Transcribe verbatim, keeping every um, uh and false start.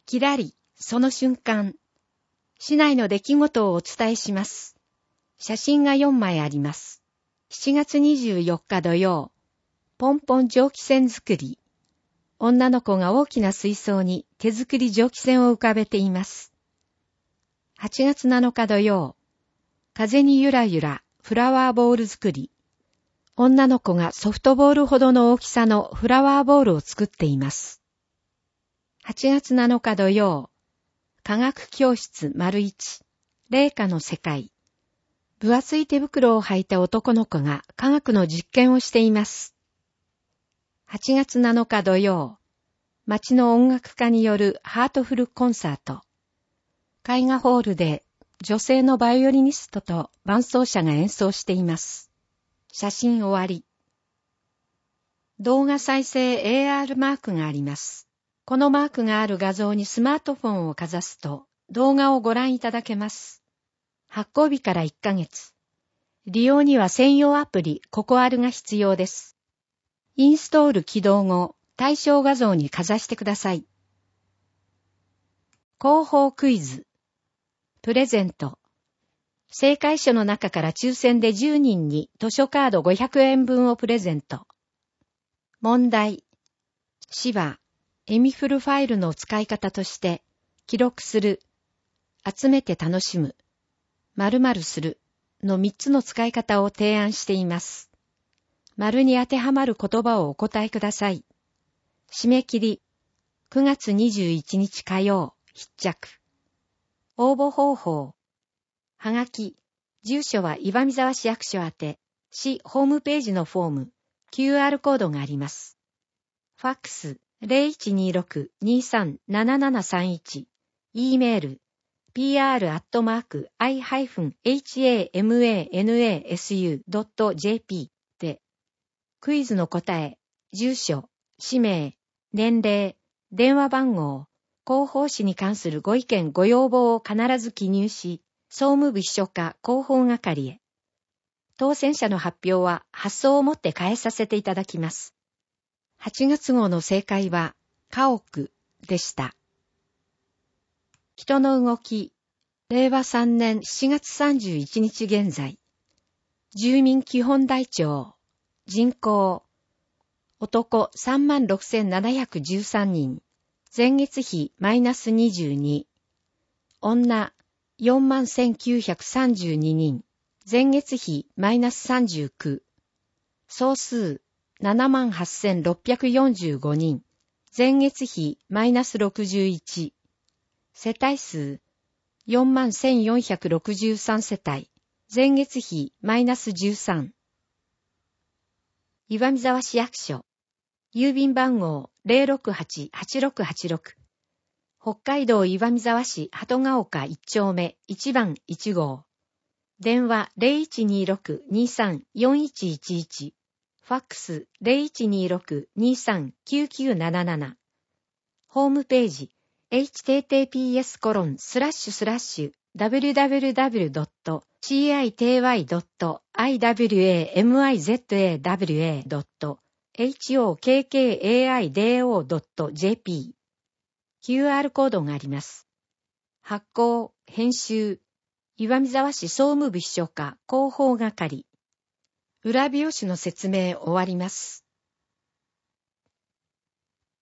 きらり、その瞬間。市内の出来事をお伝えします。写真がよんまいあります。しちがつにじゅうよっか土曜。ポンポン蒸気船作り。女の子が大きな水槽に手作り蒸気船を浮かべています。はちがつなのか土曜。風にゆらゆらフラワーボール作り。女の子がソフトボールほどの大きさのフラワーボールを作っています。はちがつなのか土曜。科学教室丸一。霊下の世界。分厚い手袋を履いた男の子が科学の実験をしています。はちがつなのか土曜。町の音楽家によるハートフルコンサート。絵画ホールで女性のバイオリニストと伴奏者が演奏しています。写真終わり。動画再生 エーアール マークがあります。このマークがある画像にスマートフォンをかざすと動画をご覧いただけます。発行日からいっかげつ。利用には専用アプリココアルが必要です。インストール起動後、対象画像にかざしてください。広報クイズ。プレゼント。正解者の中から抽選でじゅうにんに図書カードごひゃくえんぶんをプレゼント。問題。芝、エミフルファイルの使い方として、記録する、集めて楽しむ、〇〇するのみっつの使い方を提案しています。丸に当てはまる言葉をお答えください。締め切り、くがつにじゅういちにち火曜、必着。応募方法。はがき、住所は岩見沢市役所宛て、市ホームページのフォーム、キューアール コードがあります。ファックス ゼロいちにろく にさん ななななさんいち、E メール、ピーアール アットマーク アイ ハイフン エイチ エー エム エー エヌ エー エス ユー ドット ジェーピー で、クイズの答え、住所、氏名、年齢、電話番号、広報誌に関するご意見ご要望を必ず記入し、総務部秘書課広報係へ。当選者の発表は発送をもって返させていただきます。はちがつ号の正解は、家屋でした。人の動き、れいわさんねんしちがつさんじゅういちにち現在。住民基本台帳、人口、男 さんまんろくせんななひゃくじゅうさんにん、前月比マイナスにじゅうに、女、よんまんせんきゅうひゃくさんじゅうににん、前月比マイナスさんじゅうきゅう、総数ななまんはっせんろっぴゃくよんじゅうごにん、前月比マイナスろくじゅういち、世帯数よんまんせんよんひゃくろくじゅうさんせたい、前月比マイナスじゅうさん。岩見沢市役所、郵便番号 ゼロろくはち はちろくはちろく、北海道岩見沢市鳩ヶ丘いち丁目いちばんいち号。電話 ゼロいちにろく にさん よんいちいちいち。ファックス ゼロいちにろく にさん きゅうきゅうなななな。ホームページ エイチティーティーピーエスコロンスラッシュスラッシュダブリューダブリューダブリュードットシーアイティーワイドットアイダブリューエーエムアイゼットエーダブリューエードットエイチオーケーケーエーアイディーオードットジェーピー。キューアール コードがあります。発行、編集、岩見沢市総務部秘書課広報係。裏表紙の説明終わります。